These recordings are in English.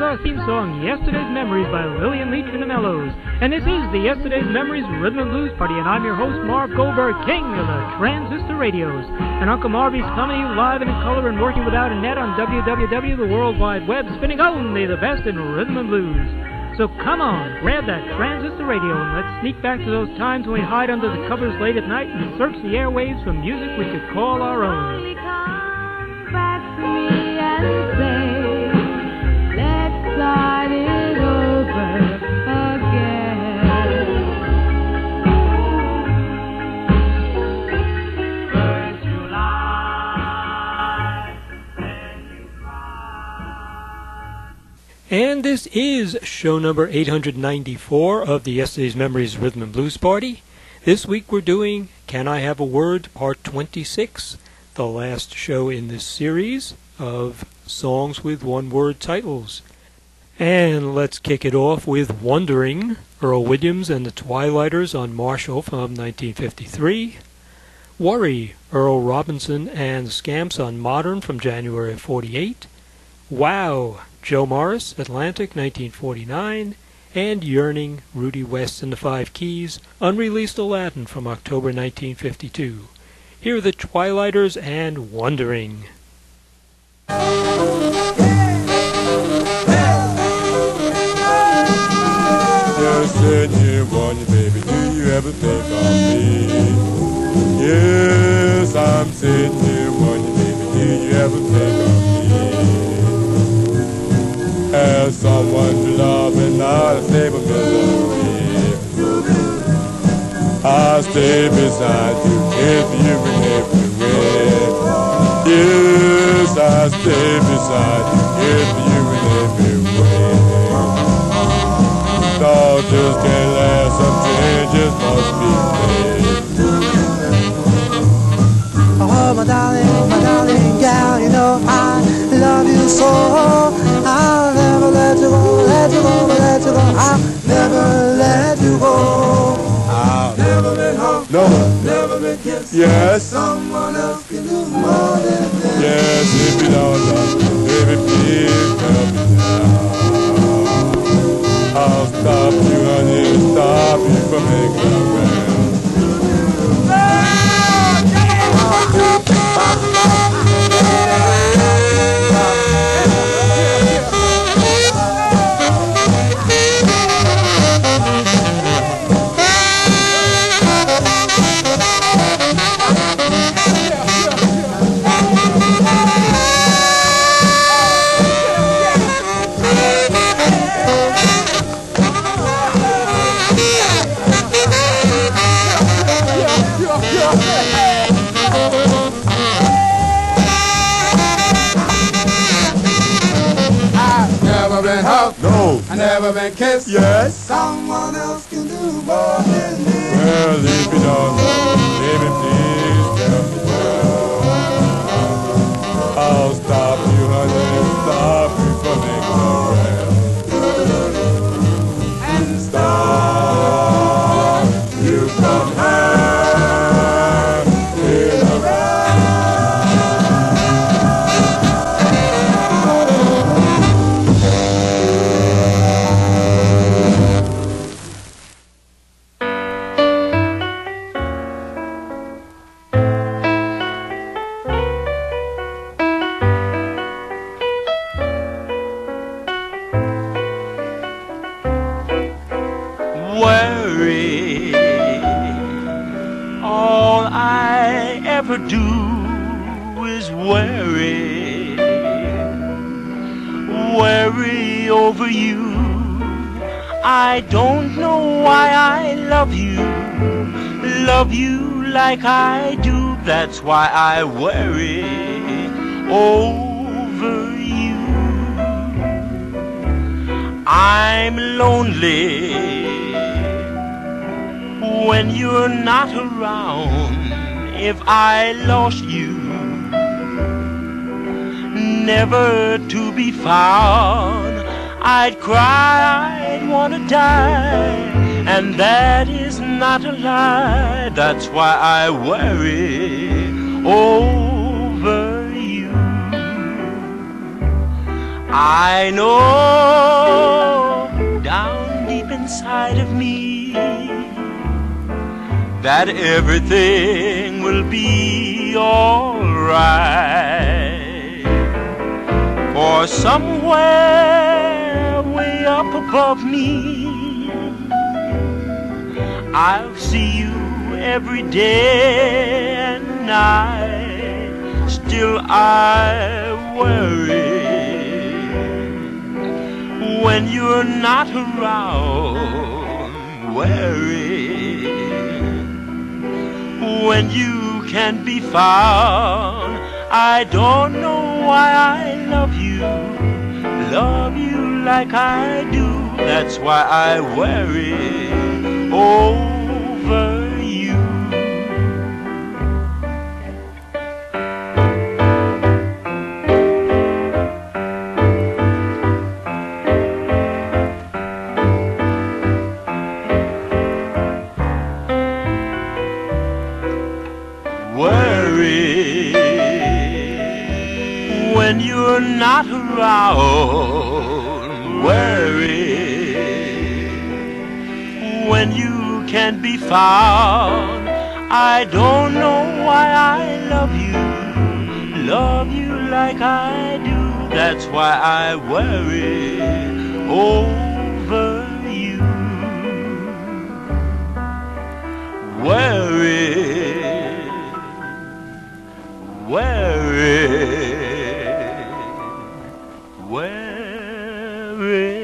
our theme song, Yesterday's Memories by Lillian Leach and the Mellows. And this is the Yesterday's Memories Rhythm and Blues Party, and I'm your host, Marv Goldberg, king of the transistor radios. And Uncle Marvy's coming to you live and in color and working without a net on WWW, the World Wide Web, spinning only the best in rhythm and blues. So come on, grab that transistor radio and let's sneak back to those times when we hide under the covers late at night and search the airwaves for music we could call our own. Come back to me and say, let's start it over again. First you lie, then you cry. And this is show number 894 of the Yesterday's Memories Rhythm and Blues Party. This week we're doing Can I Have a Word, Part 26, the last show in this series of songs with one-word titles. And let's kick it off with Wondering, Earl Williams and the Twilighters on Marshall from 1953. Worry, Earl Robinson and Scamps on Modern from January of 48. Wow, Joe Morris, Atlantic, 1949. And Yearning, Rudy West and the Five Keys, unreleased Aladdin from October 1952. Here are the Twilighters and Wondering. Just sitting here wondering, baby, do you ever think of me? Yes, I'm sitting here wondering, baby, do you ever think of me? As someone to love and not a stable misery, I'll stay beside you if you in every way. Yes, I'll stay beside you if you in every way. Thought just can't last, some changes must be made. Oh, my darling gal, you know I love you so. I'll never let you go, let you go, let you go. I'll never let you go. I'll never been home, no, never been kissed. Yes, someone else can do more than this. Yes, if you don't love me, baby, please tell me now. I'll stop you, honey, stop you from making a round. I never been kissed. Yes, someone else can do more than me. Well, if you don't know, baby, please tell me now. I'll stop you, honey, stop you from making around. And stop you from hanging around. Worry over you. I don't know why I love you like I do. That's why I worry over you. I'm lonely when you're not around. If I lost you, never to be found, I'd cry, I'd want to die, and that is not a lie. That's why I worry over you. I know down deep inside of me that everything will be alright. For somewhere way up above me, I'll see you every day and night. Still I worry when you're not around, worry when you can't be found. I don't know why I love you like I do. That's why I worry over you. Worry when you're not around, worry when you can't be found. I don't know why I love you like I do. That's why I worry over you. Worry, worry, worry.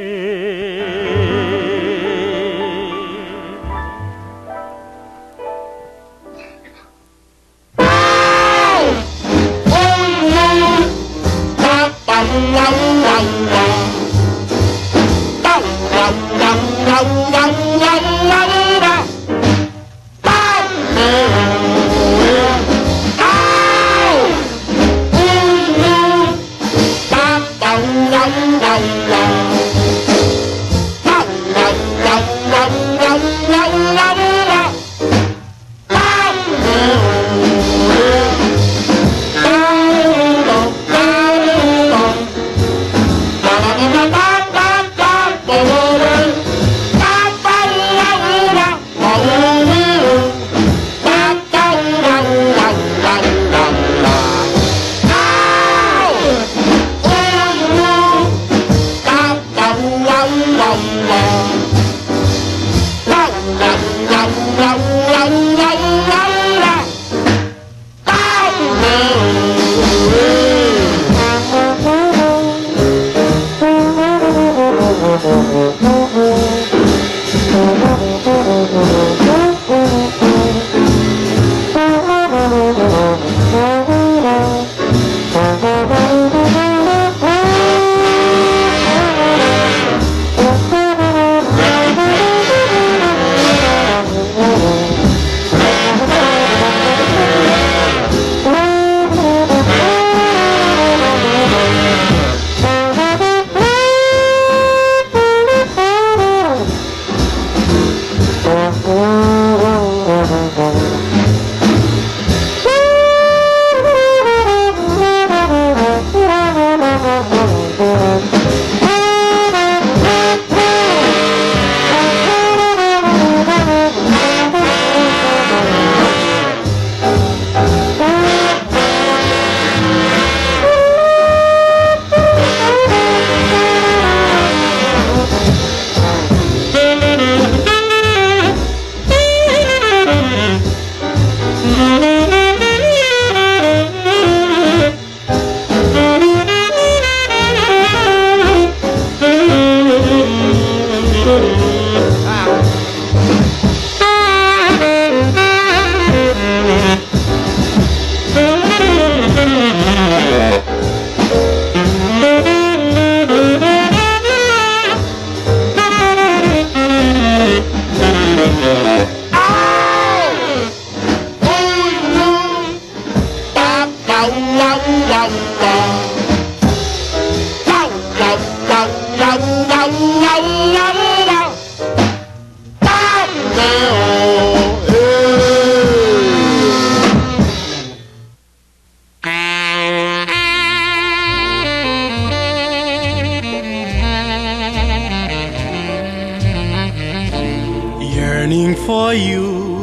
you.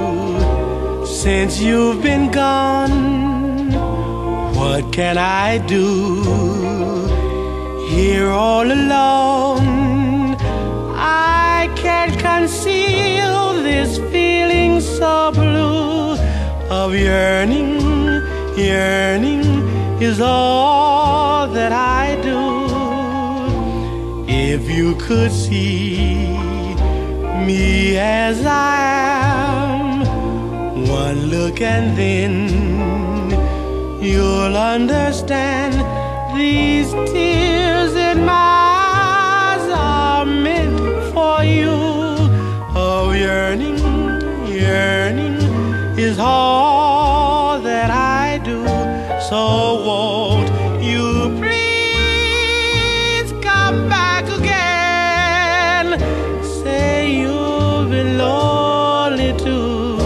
Since you've been gone, what can I do? Here all alone, I can't conceal this feeling so blue of yearning. Yearning is all that I do. If you could see me as I am, one look and then you'll understand. These tears in my eyes are meant for you. Oh, yearning, yearning is all that I do. So won't you please come back again? Say you'll be lonely too.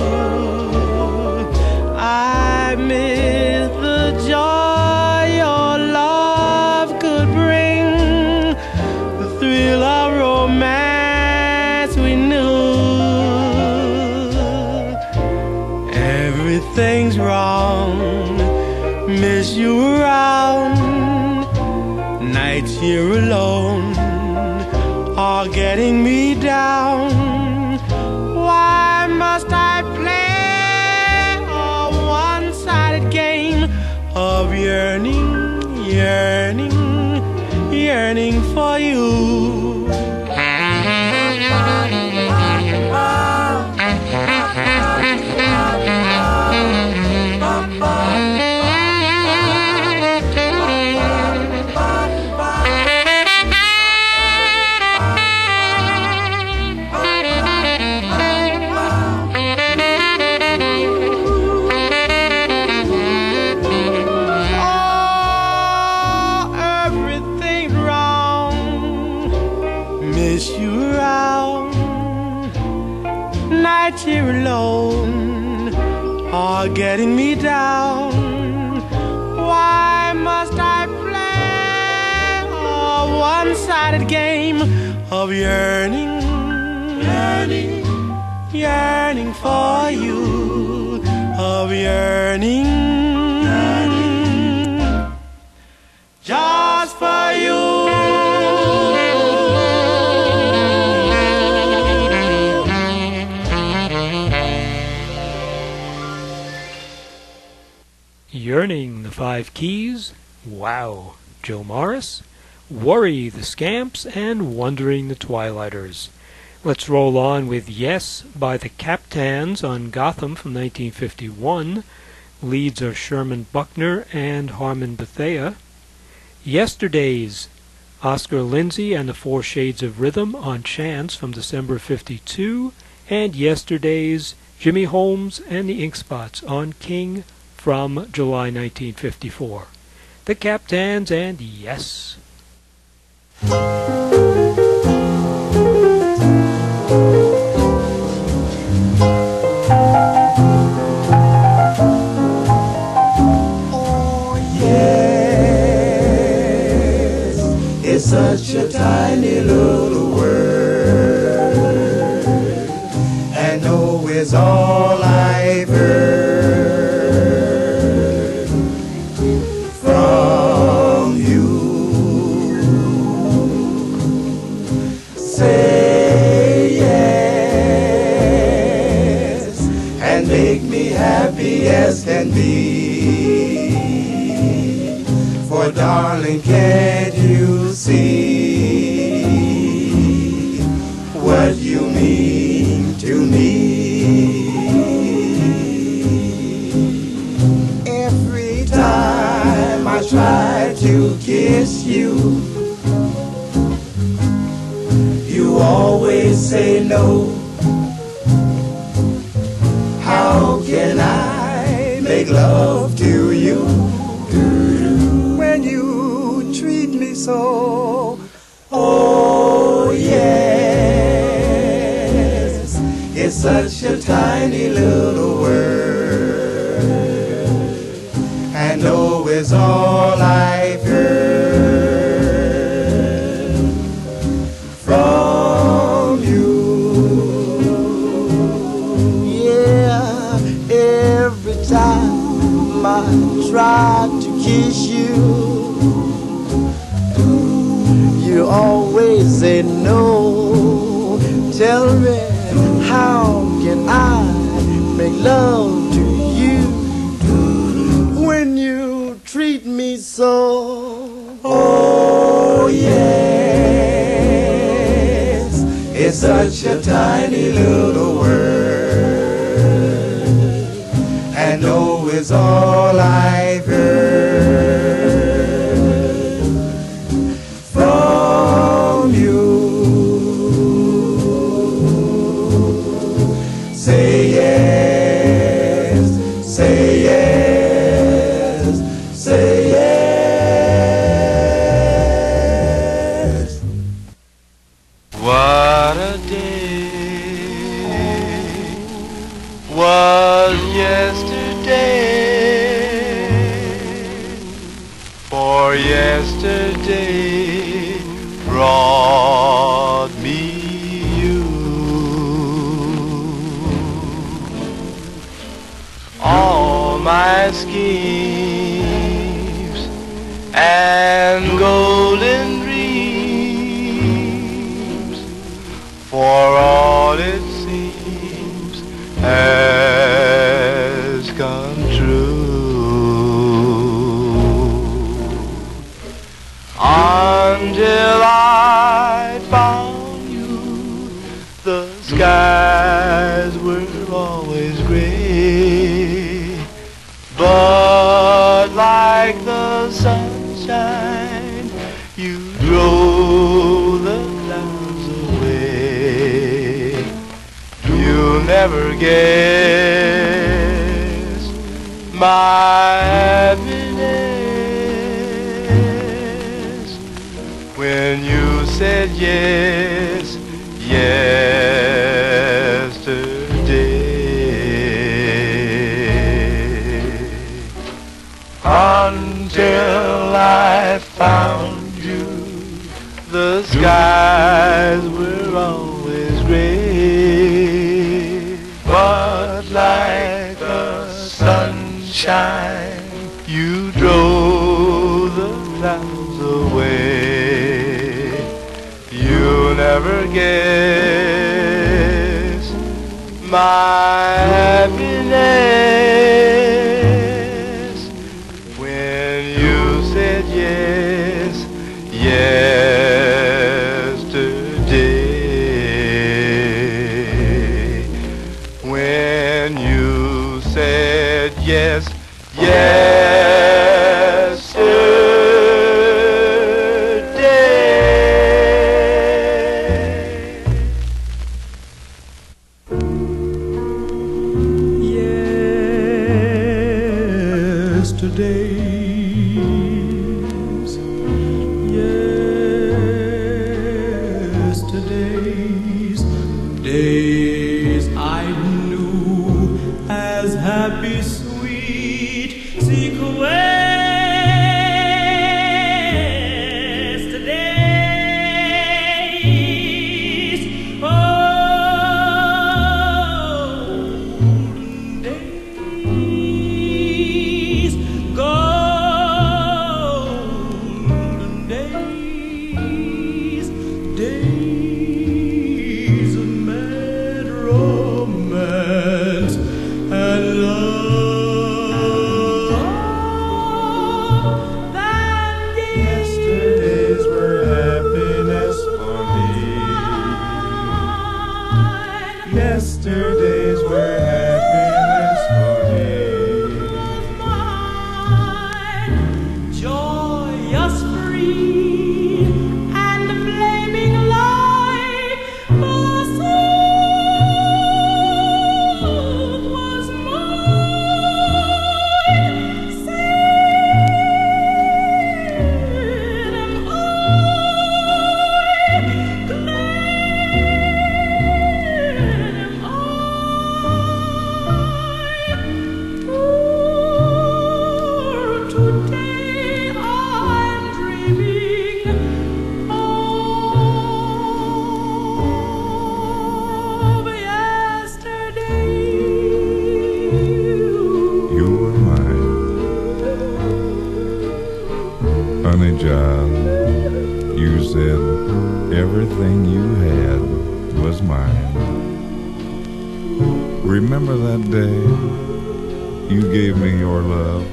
I miss the joy your love could bring, the thrill of romance we knew. Everything's wrong, miss you around. Nights here alone are getting me down. Why must I play a one-sided game of yearning, yearning, yearning for you? Here alone are getting me down. Why must I play a one-sided game of yearning, yearning, yearning for you, of yearning, yearning, just for you. Yearning, the Five Keys, Wow, Joe Morris, Worry, the Scamps, and Wondering, the Twilighters. Let's roll on with Yes by the Captans on Gotham from 1951. Leads are Sherman Buckner and Harmon Bethea. Yesterdays, Oscar Lindsay and the Four Shades of Rhythm on Chance from December 52. And Yesterdays, Jimmy Holmes and the Ink Spots on King from July 1954. The Captans and Yes. Oh yes, it's such a tiny little word, and no is all I've heard. As can be, for darling, can't you see what you mean to me? Every time I try to kiss you, you always say no. How can I make love to you when you treat me so? Oh yes, it's such a tiny little word, and no is all I've heard from you. time I tried to kiss you, you always say no. Tell me, how can I make love to you when you treat me so? Oh yes, it's such a tiny little word, and no is all I've heard from you. Say yes, say yes, say yes. What a day was yesterday, for yesterday brought me you. All my schemes and golden dreams, for all it seems has come true. Until I found you, the skies were always gray, but like the sunshine, you drove the clouds away. You'll never guess my happiness when you said yes yesterday. Until I found you, the skies were always gray, but like the sunshine, you drove the clouds away. You'll never guess my happiness when you said yes yesterday. When you said yes Yesterdays, days I knew as happy, sweet sequence. Yesterdays, golden days, golden days, days of mad romance and love. funny job. You said everything you had was mine. Remember that day you gave me your love?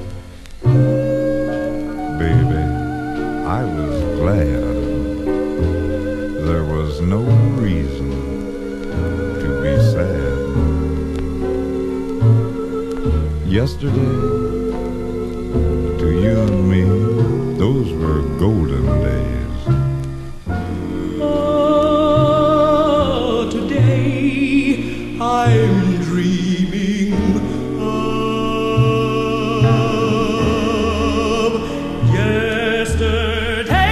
Baby, I was glad. There was no reason to be sad. Yesterday, to you and me, those were golden days. Oh, today I'm dreaming of yesterday.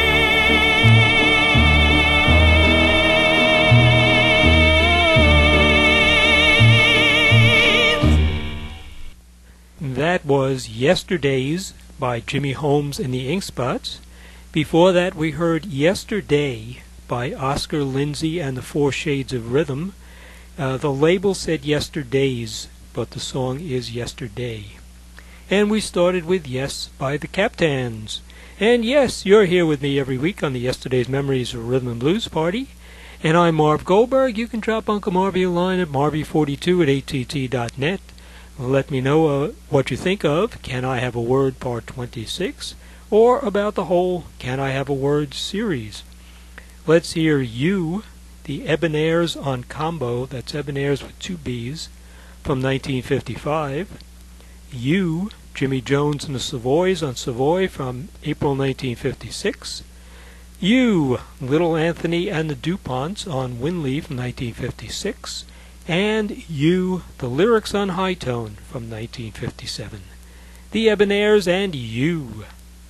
That was Yesterdays by Jimmy Holmes and the Ink Spots. Before that, we heard Yesterday by Oscar Lindsay and the Four Shades of Rhythm. The label said Yesterdays, but the song is Yesterday. And we started with Yes by the Captains. And yes, you're here with me every week on the Yesterday's Memories Rhythm and Blues Party. And I'm Marv Goldberg. You can drop Uncle Marvy a line at marvy42@att.net. Let me know what you think of Can I Have a Word Part 26 or about the whole Can I Have a Word series. Let's hear You, the Ebonairs on Combo, that's Ebonairs with two B's, from 1955. You, Jimmy Jones and the Savoys on Savoy from April 1956. You, Little Anthony and the DuPonts on Winley from 1956. And You, the Lyrics on High Tone from 1957. The Ebonairs and You.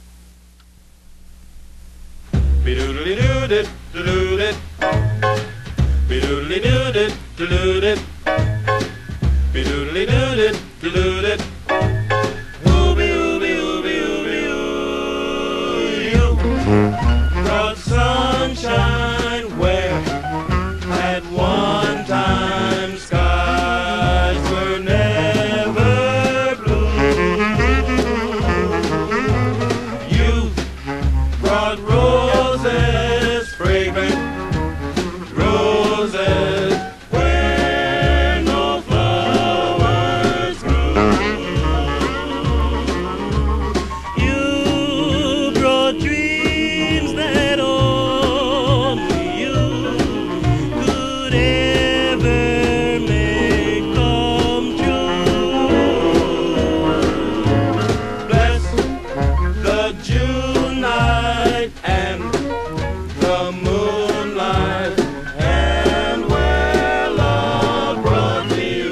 Be-doodly-doo-dit, doo-doo-dit. Be-doodly-doo-dit, doo-doo-dit. Be-doodly-doo-dit, doo-doo-dit. Ooby, ooby, ooby, ooby, ooh. You brought sunshine where at one time skies were never blue. You brought roses, fragrant roses, where no flowers grew. You brought dreams that only you could ever make come true. Bless the June night and the moonlight, and where love brought me you.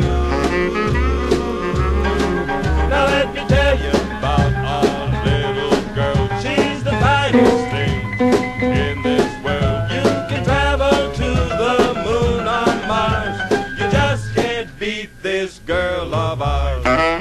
Now let me tell you about our little girl. She's the finest thing in this world. You can travel to the moon on Mars. You just can't beat this girl of ours.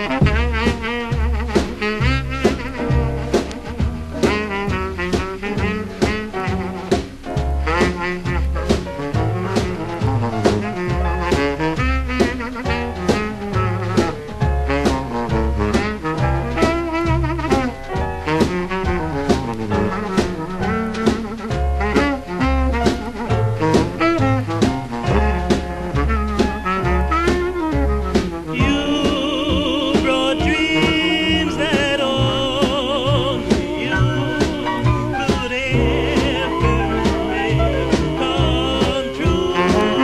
You brought dreams that only you could ever make come true.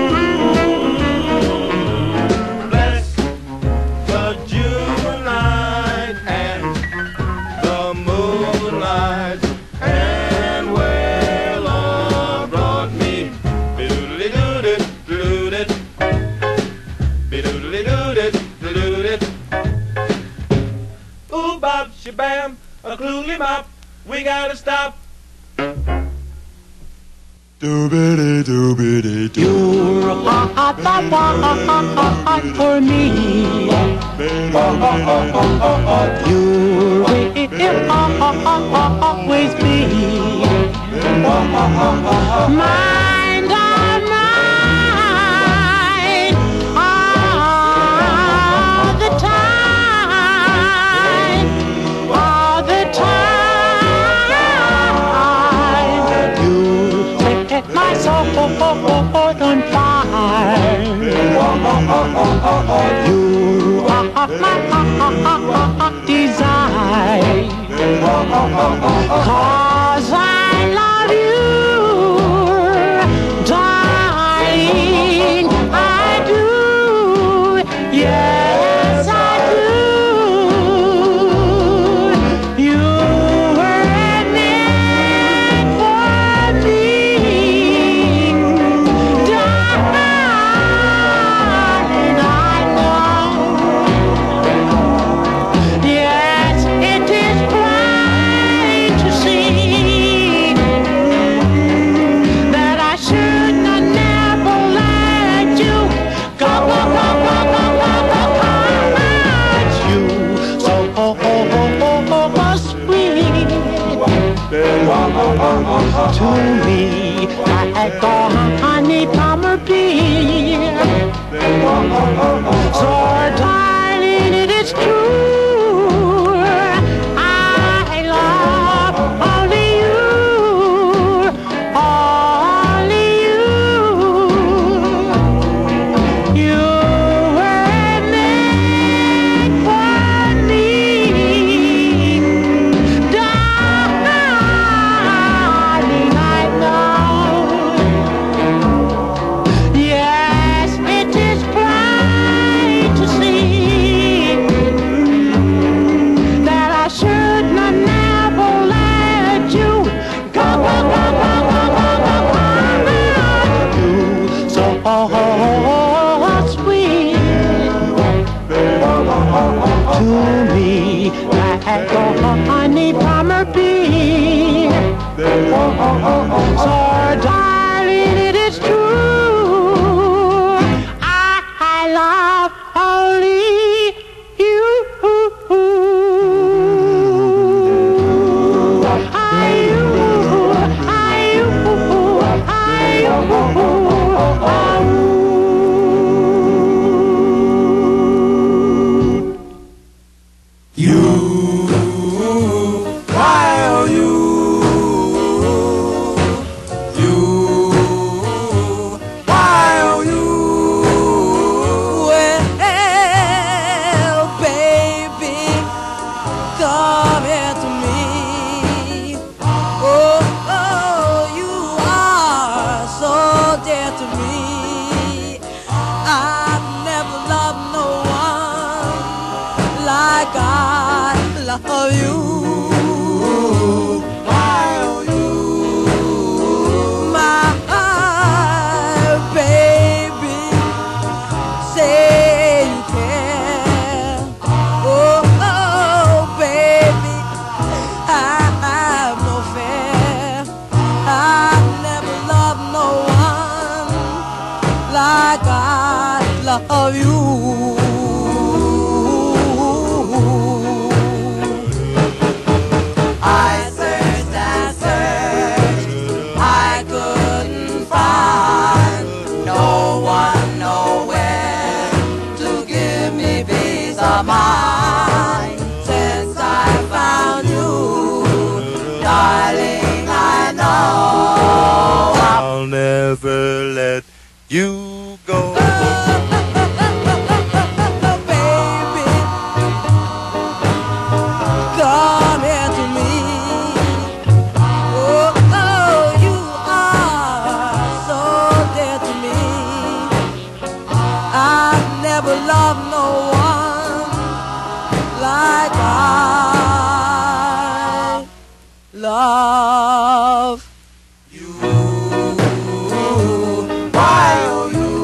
Bless the June night and the moonlight, and where love brought me. Be-doodly-doo-dit, doo-dit. Be-doodly-doo-dit, doo-dit. Ooh, bop, shabam, a cluely mop. We gotta stop. Doobity doobity doo. You're hot for me. You will always be mine, darling, mine all the time, all the time. 'Cause I love you, darling, I do, yes I do. You were meant for me, darling, I know. Yes, it is plain to see that I should not never let you go, go, go, go, go, go, go, go. You so sweet to me, like a honey palmer bee. So darling, it is true, I love only you, only you. You were meant for me, darling, I know. Yes, it is plain to see that I should not never let you go, go, go, go, go, go, go, go. You so sweet to me, like a honey palmer bee. So darling, it is true, I love only you. Well, baby, come here to me. Oh, you are so dear to me. I've never loved no one like I love you. Why are you my baby? Say you care. Oh, baby, I have no fear. I never loved no one like I love you. I searched and searched, I couldn't find no one nowhere to give me peace of mind. Since I found you, darling, I know I'll never let you go. baby, come here to me. Oh, you are so dear to me. I've never loved no one like I love you. Why, oh,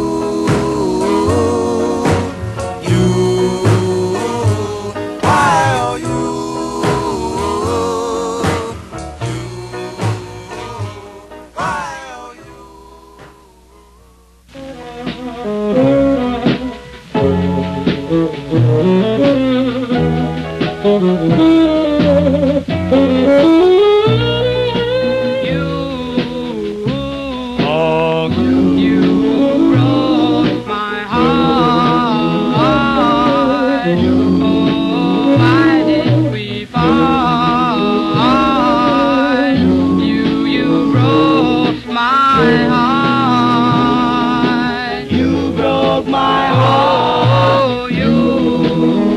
you, why, oh, you, why, oh, you. You broke my heart.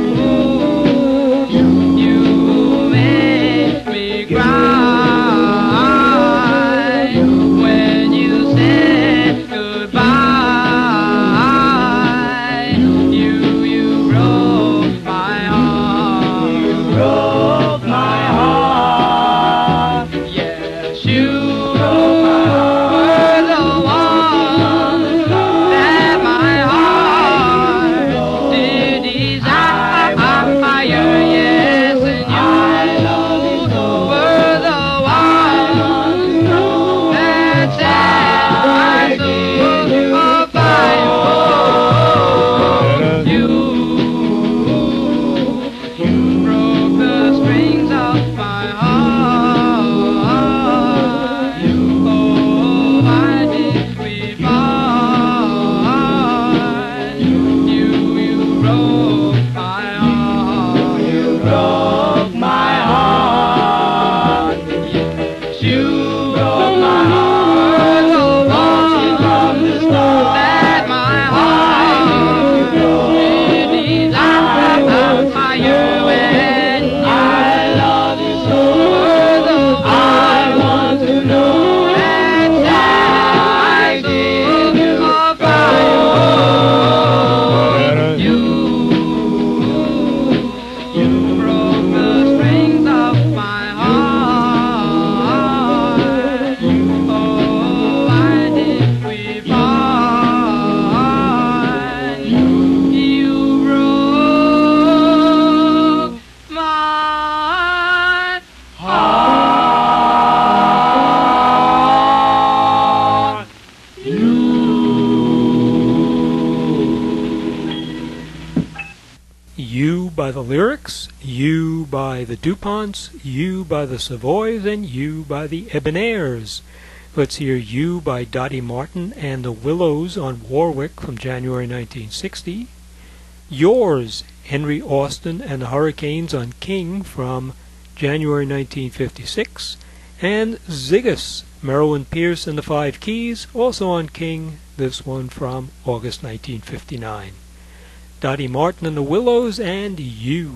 You by the Lyrics, You by the DuPonts, You by the Savoys, and You by the Ebonairs. Let's hear You by Dottie Martin and the Willows on Warwick from January 1960. Yours, Henry Austin and the Hurricanes on King from January 1956. And Ziggus, Marilyn Pierce and the Five Keys, also on King, this one from August 1959. Dottie Martin and the Willows and You.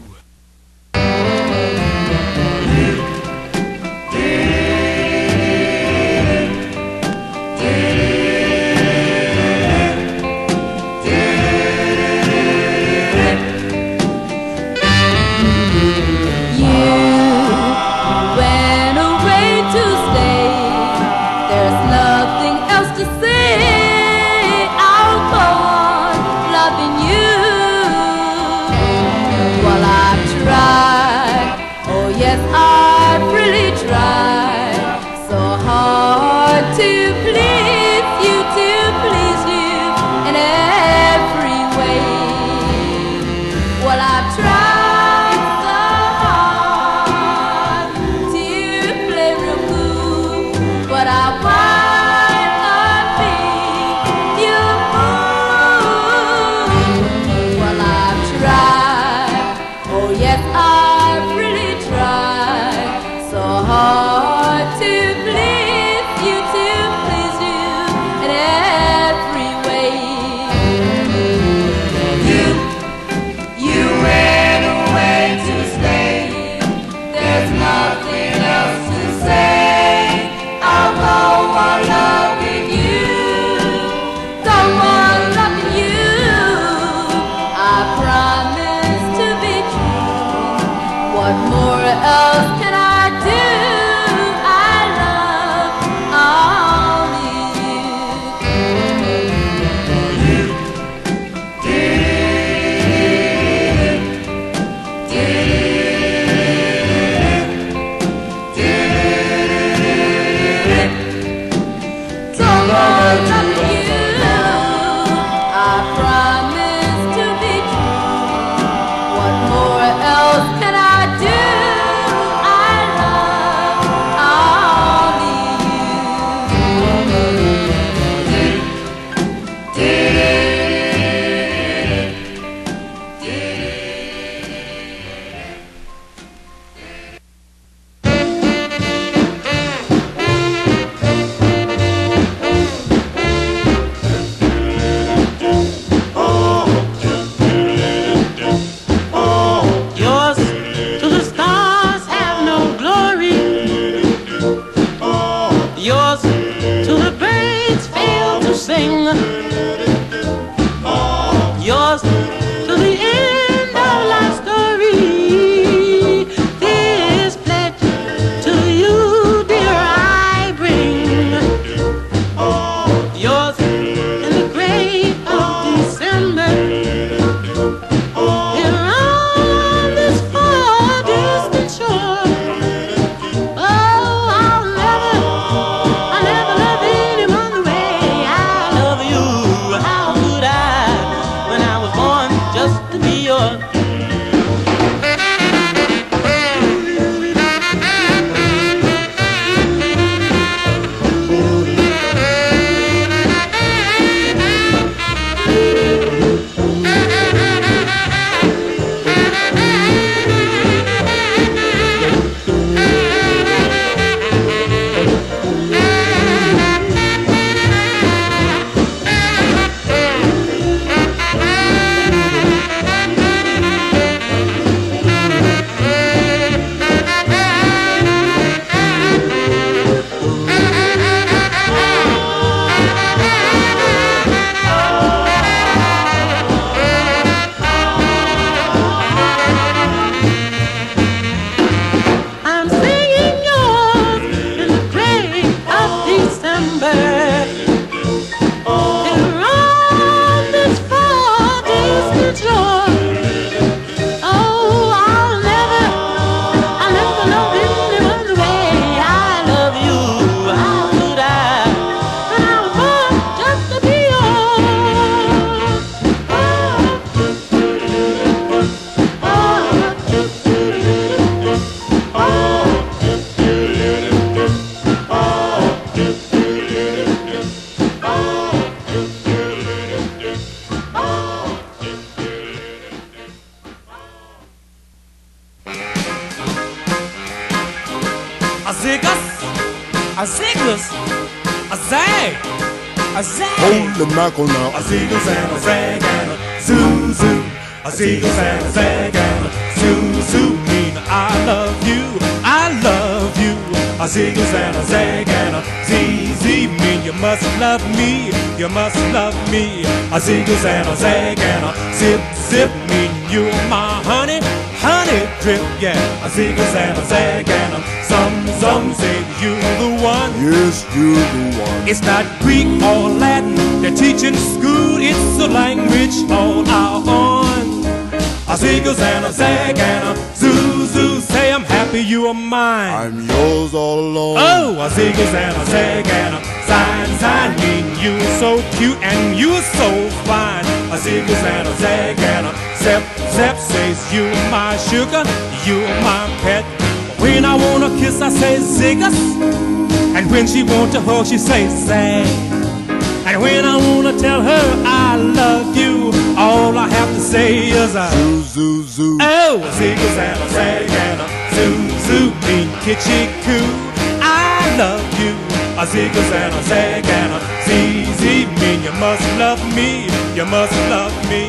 ziggus, a ziggus, a zag, a zag. Holy mackerel now. A ziggus and a zag and a zoo zoo. A ziggus and a zag and a zoo zoo. Mean I love you, I love you. A ziggus and a zag and a ZZ. Mean you must love me, you must love me. A ziggus and a zag and a zip zip. Mean you're my honey, honey drip, yeah. A ziggus and a zag and a some say you the one. Yes, you're the one. It's not Greek or Latin they teach in school. It's a language all our own. A ziggus and a zag and a zoo zoo. Say I'm happy you are mine. I'm yours all alone. Oh, a ziggus and a zag and a sign. Mean you so cute and you so fine. A ziggus and a zag and a zep says you my sugar, you my pet. When I wanna kiss I say ziggus, and when she want to hug she say zag. And when I wanna tell her I love you, all I have to say is a Zoo, zoo, zoo. oh, a ziggus and a zag and a zoo zoo. Mean kitschy coo, I love you. A ziggus and a zag and a ZZ. Mean you must love me, you must love me.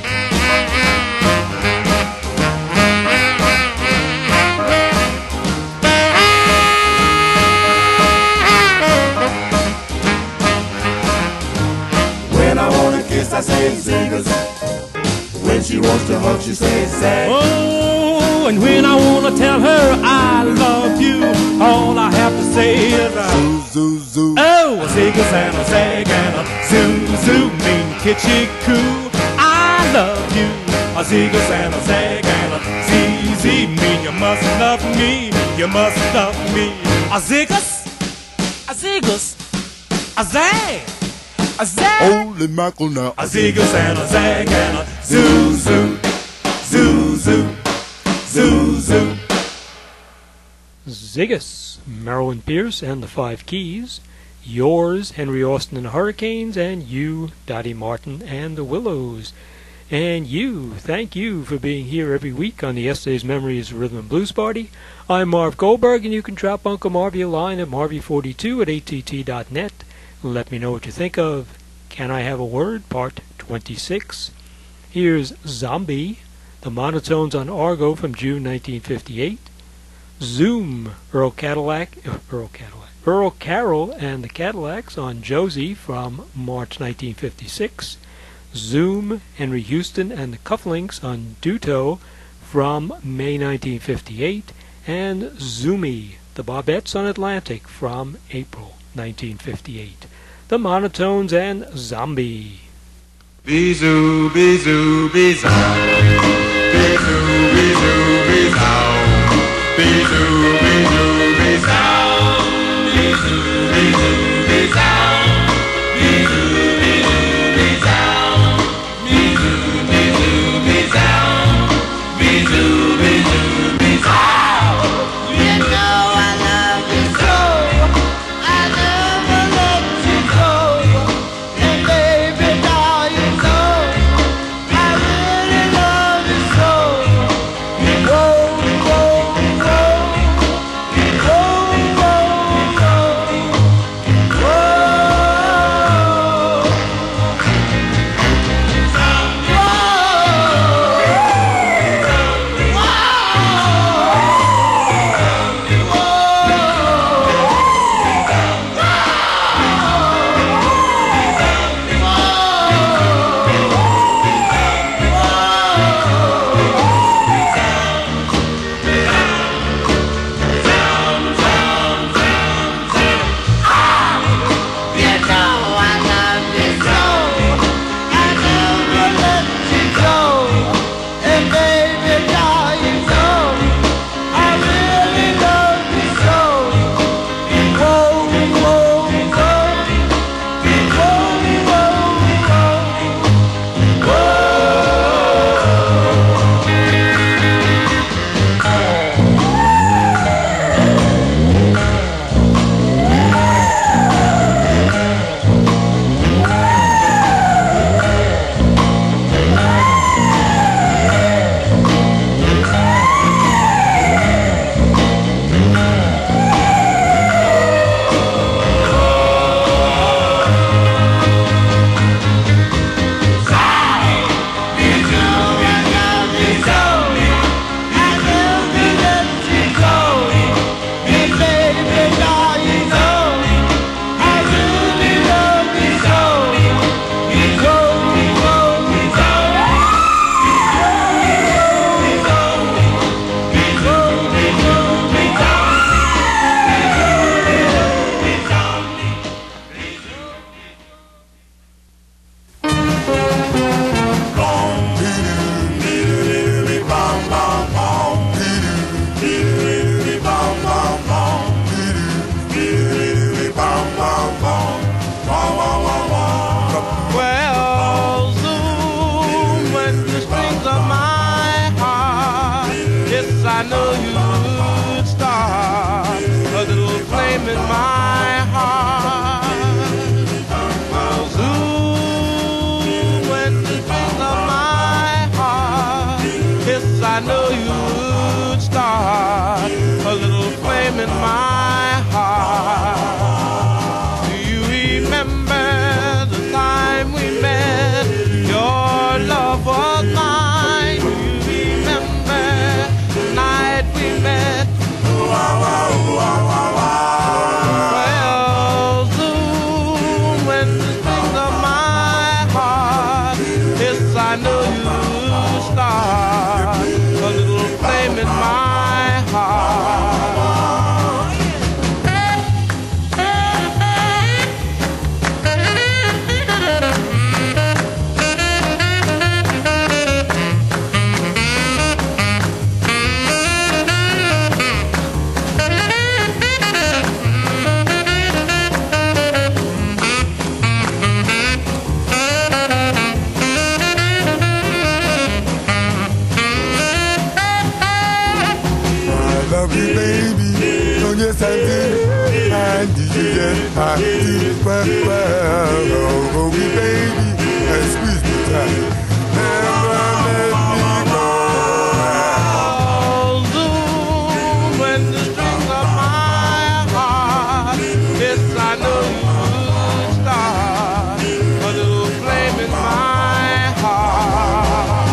When I wanna kiss, I say ziggas. When she wants to hug, she says zag. Oh, and when I wanna tell her I love you, all I have to say is a Zoo, zoo, zoo. oh, a ziggas and a zag and a zoo zoo. Mean kitschy coo, I love you. A ziggas and a zag and a ZZ. Mean you must love me, you must love me. A ziggas, a ziggas, a zag, a zag. Holy mackerel now. A ziggas and a zag and a zoo zoo, zoo zoo, zoo zoo. Ziggus, Marilyn Pierce and the Five Keys. Yours, Henry Austin and the Hurricanes. And you, Dottie Martin and the Willows. And you, thank you for being here every week on the Yesterday's Memories Rhythm and Blues Party. I'm Marv Goldberg, and you can drop Uncle Marvy a line at marvy42 at att.net. Let me know what you think of Can I Have a Word, Part 26. Here's Zombie, the monotones on Argo from June 1958. Zoom, Earl Carroll and the Cadillacs on Josie from March 1956. Zoom, Henry Houston and the Cufflinks on Duto from May 1958. And Zoomy, the Bobettes on Atlantic from April 1958. The Monotones and Zombie. Bisou, bisou, bisou. Bisou, bisou, bisou. Bisou, bisou, bisou. Bisou, bisou, bisou. Bisou, bisou, bisou. Bisou, bisou, bisou. Bisou, bisou, bisou. You know I love you so. I never let you go. And baby, now you know I really love I know you would start a little flame in my heart. Well, soon when the strings of my heart, yes, I know you would start a little flame in my heart. Do you remember the time we met? Your love was mine. Do you remember the night we met? Well, soon when the strings of my heart, yes, I know you start a little flame in my heart. Love you, baby. Oh, yes, I did. I did, yes, I did. Well, oh, me, baby, and squeeze me tight. Never let me go. Soon when the strings of my heart, yes, I know you start a little flame in my heart.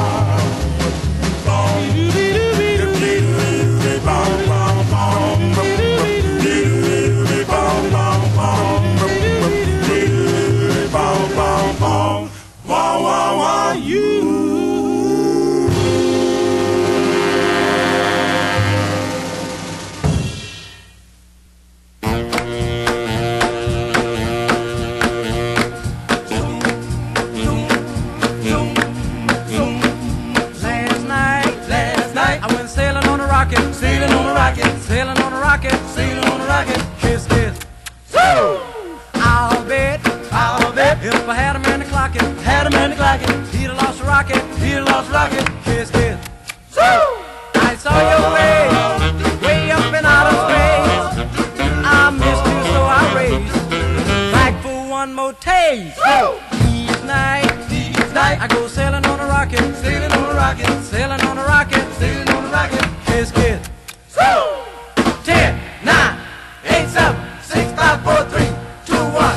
Sailing on a rocket, sailing on a rocket, sailing on a rocket, kiss, kiss. Woo! I'll bet, if I had a man to clock it, he'd have lost a rocket, kiss, kiss. Woo! I saw your way up in outer space. I missed you, so I raced back for one more taste. Each night, I go sailing on a rocket, sailing on a rocket, sailing on a rocket, sailing on a rocket, kiss, kiss. 10, 9, 8, 7, 6, 5, 4, 3, 2, 1,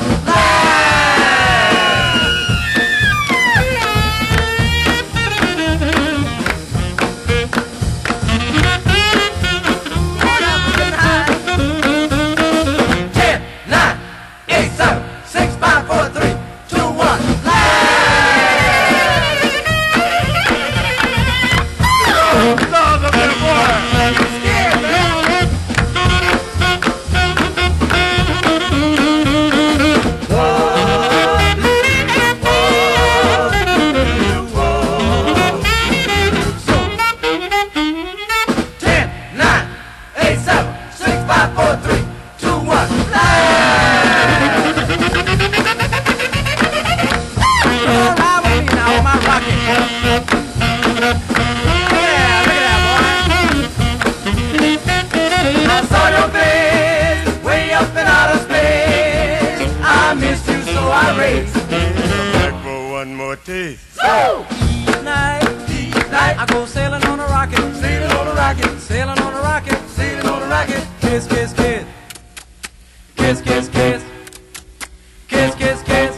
I go sailing on a rocket, sailing on a rocket, sailing on a rocket, sailing on a rocket. Kiss, kiss, kiss. Kiss, kiss, kiss. Kiss, kiss, kiss.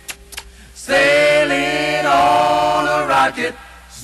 Sailing on a rocket.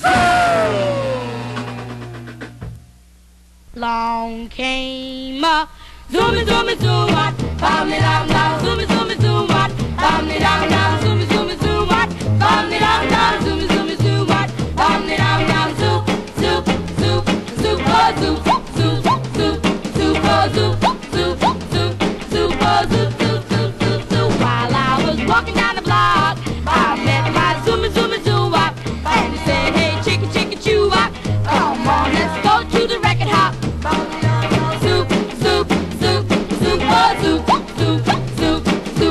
Long came a zoomy, zoomy, zoom, what? Bam it down, down, zoomy, zoomy, zoom, what? Bam it down, down, zoomy, zoomy, zoom, what? Bam it down, down, zoomy, zoomy, zoom, what? Bam it down, down, zoop, zoop, zoop, zoop, oh, zoop, zoop, zoop, zoop, oh, zoop, zoop, zoop, zoop, oh, zoop, zoop, zoop, zoop, zoop. While I was walking down the block, I met my zoomy, zoomy, zoom, what? And he said, hey, chicka, chicka, chew, what? Come on, let's go to the record hop. Zoop, zoop, zoop, zoop, oh, zoop, zoop, zoop, zoop,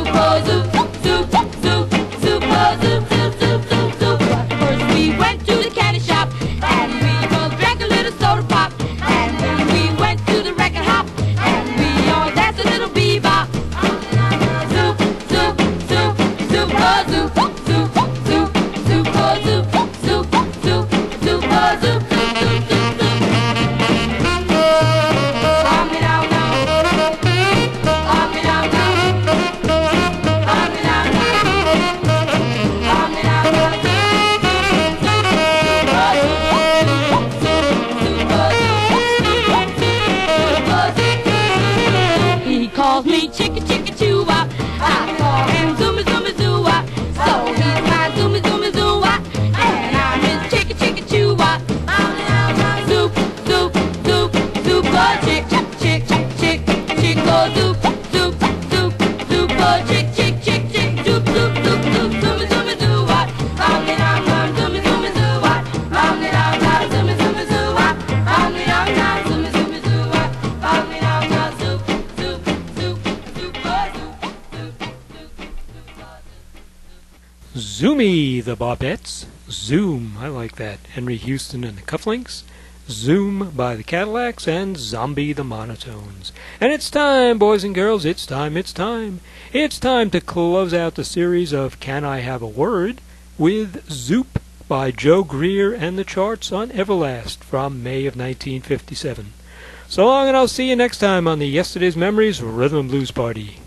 Zoomy, the Bobettes. Zoom, I like that. Henry Houston and the Cufflinks. Zoom by the Cadillacs, and Zombie the Monotones. And it's time, boys and girls, it's time. It's time to close out the series of Can I Have a Word with Zoop by Joe Greer and the Charts on Everlast from May of 1957. So long, and I'll see you next time on the Yesterday's Memories Rhythm and Blues Party.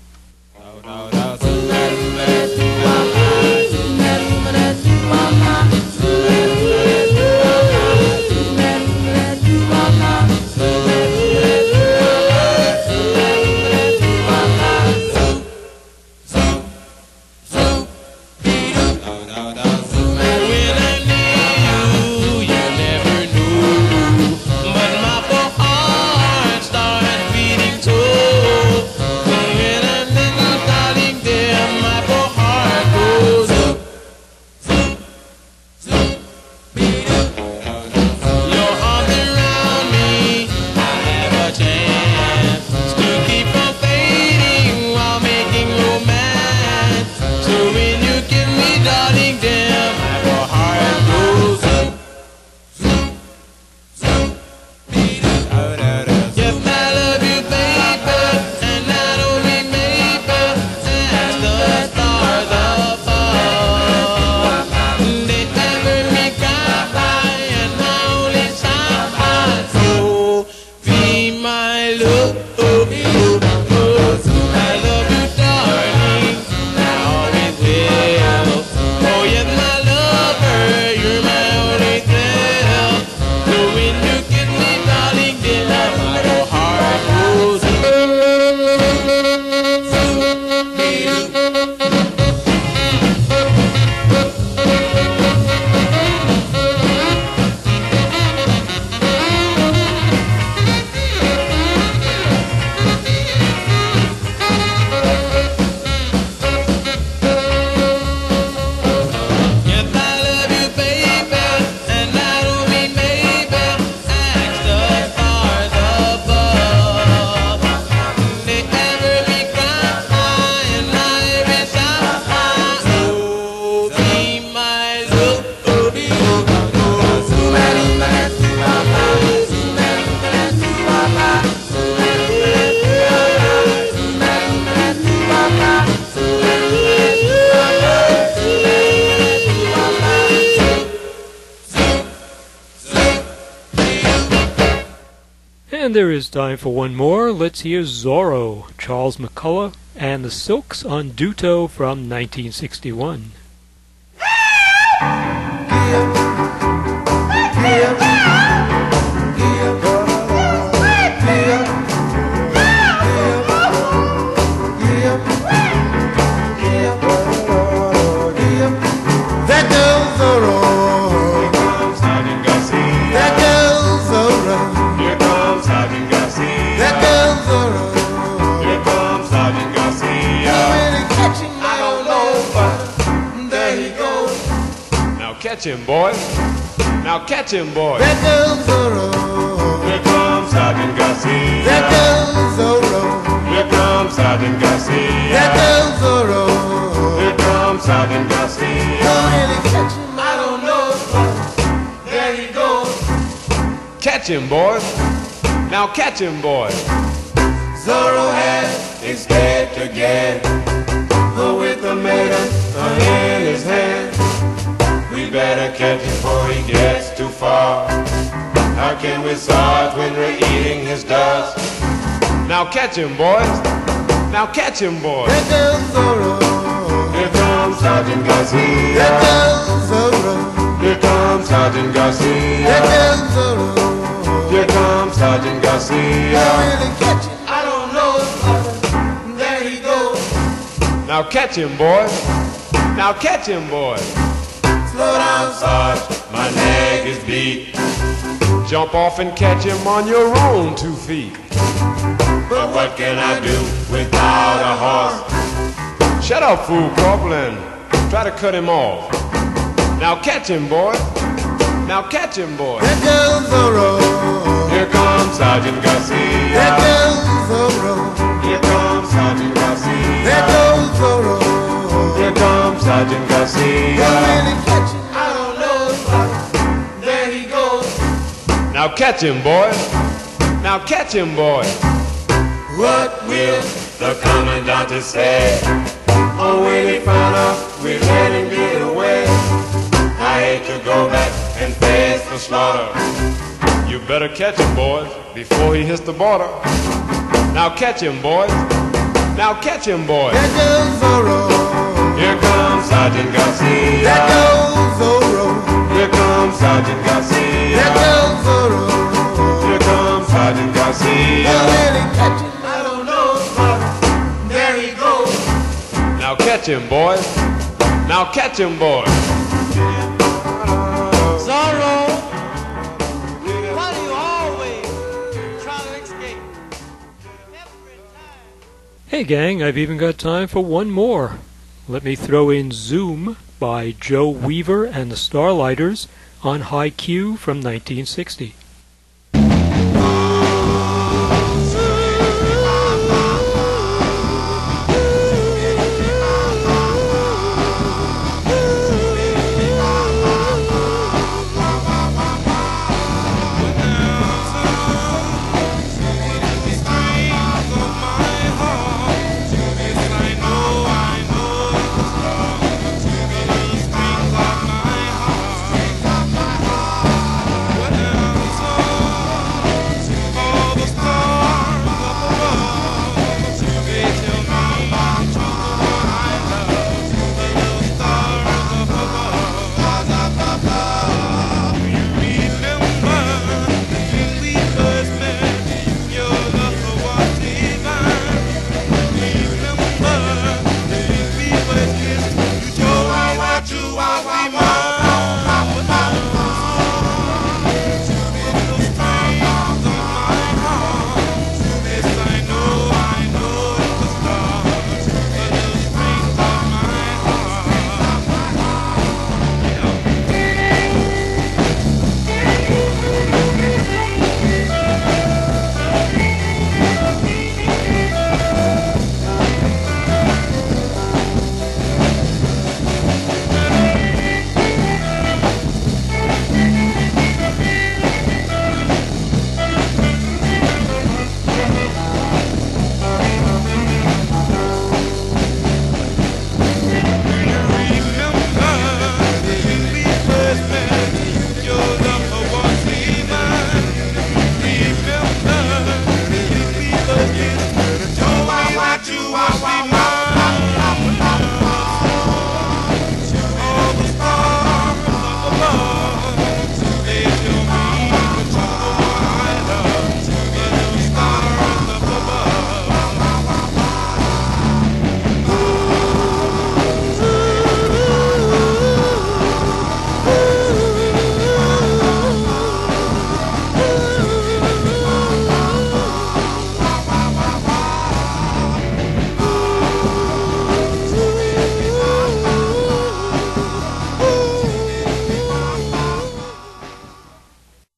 And there is time for one more. Let's hear Zorro, Charles McCullough, and the Silks on Duto from 1961. That girl's Zorro. Here comes Sergeant Garcia. That girl's Zorro. Here comes Sergeant Garcia. That girl's Zorro. Here comes Sergeant Garcia. Really catching, I don't know, but there he goes. Now catch him, boy. Now catch him, boy. That girl's Zorro. Here comes Sergeant Garcia. That girl's Zorro. Here comes Sergeant Garcia. That girl's Zorro. Here comes Sergeant Garcia. Don't really catch him, I don't know, but there he goes. Catch him, boy. Now catch him, boy. Zorro had escaped again, but with the maiden in his hand. We better catch him before he gets too far. How can we start when we're eating his dust? Now catch him, boys. Now catch him, boys. That girl's Zorro. Here comes Sergeant Garcia. That girl's Zorro. Here comes Sergeant Garcia. That girl's Zorro. Here comes Sergeant Garcia. Don't really catch him, I don't know, but there he goes. Now catch him, boys. Now catch him, boys. Slow down, Sarge, my leg is beat. Jump off and catch him on your own 2 feet. But what can I do without a horse? Shut up, fool, Corporal. Try to cut him off. Now catch him, boy. Now catch him, boy. That girl's Zorro. Here comes Sergeant Garcia. That girl's Zorro. Here comes Sergeant Garcia. That girl's Zorro. Here comes Sergeant Garcia. Really catch him, I don't know, but there he goes. Now catch him, boys. Now catch him, boys. What will The Commandante say, oh, when he found out we let him get away? I hate to go back and face the slaughter. You better catch him, boys, before he hits the border. Now catch him, boys. Now catch him, boys. There goes Zorro. Here comes Sergeant Garcia. There goes Zorro. Here comes Sergeant Garcia. There goes Zorro. Here comes Sergeant Garcia. Will really catch him? I don't know, but there he goes. Now catch him, boys. Now catch him, boys. Zorro, why do you always try to escape? Every time. Hey gang, I've even got time for one more. Let me throw in Zoom by Joe Weaver and the Starlighters on High Q from 1960.